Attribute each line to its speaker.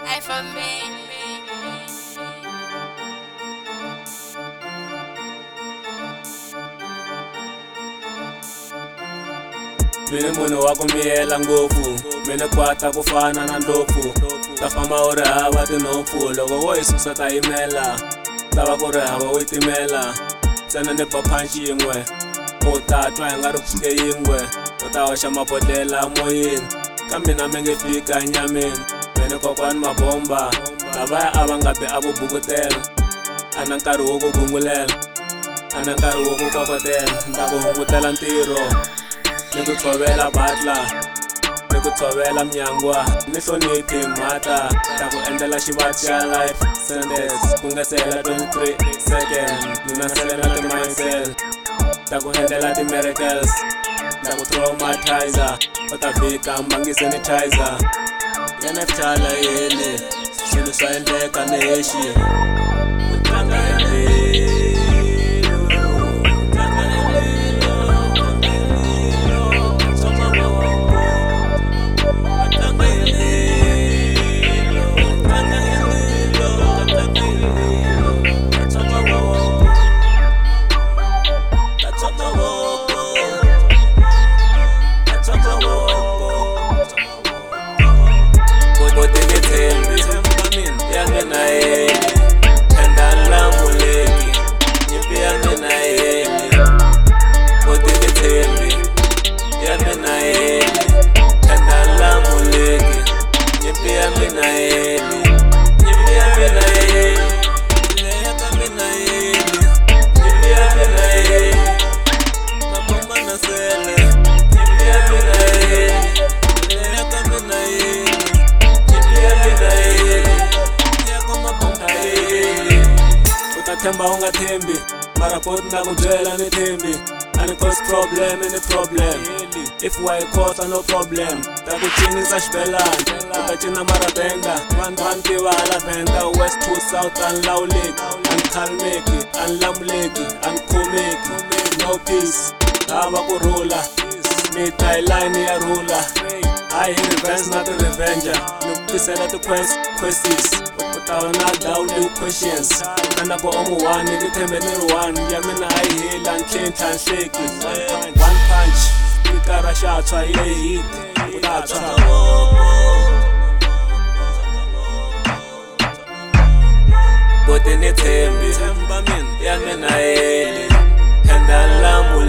Speaker 1: Hey, for me.
Speaker 2: Mini munhu wa ku miyela ngopfu, mini kwata ku fana na ndlopfu. Ta famba u ri hava tinhompfu, loko wo yi susa ta yimela. Ta va ku ri hava wo yitimela, ntsena ni ba phanchi yin'we u ta twa hi nga ri pfuke yingwe. U ta hoxa mabodlela moyeni, ka mina mi nge fika enyameni. Mini kokwani mabomba, lavaya a va nga bi a vo bukutela. A na nkarhi wo ku gungulela, a na nkarhi wo ku kokotela. Ni ta ku hungutela ntirho, ni ku tshovela batla, ni ku tshovela mnyangwa. Ni hloniphi mhata, ta ku endlela xivatsi xa life sentence. Ku nga se hela 23 seconds, ni na sele na ti-mindset. Ta ku endlela ti-miracles, ta ku traumatizer. U ta vika mbangi sanitizer. Yana fchala yele, swilo swa endleka ni hexi. U tlanga themba u nga thembi, mara poti na ku byela ni thembi. A ni cause problem ni problem, if wa yi khosa no problem. Ta ku cinisa xibelani, u ta cina marabenda. Van tiva hala venda, west to south a ni lawuleki, a ni khalmeki, a ni lamuleki, a ni khomeki. No peace, hava ku rhula, ni ta hi line ya rhula. Hayi hi revenge na ti-revenger, ni ku tisela ti-questions. U ta va na doubt ni questions, na ku omu-one ni tshembe ni ri one. Ya mina a yi heli a ni tlhentla a ni hleki. One punch, xikara xa tshwa hi le hit, u ta tshwa. Boti ni tshembi, ya mina heli, enda ni lamuleki.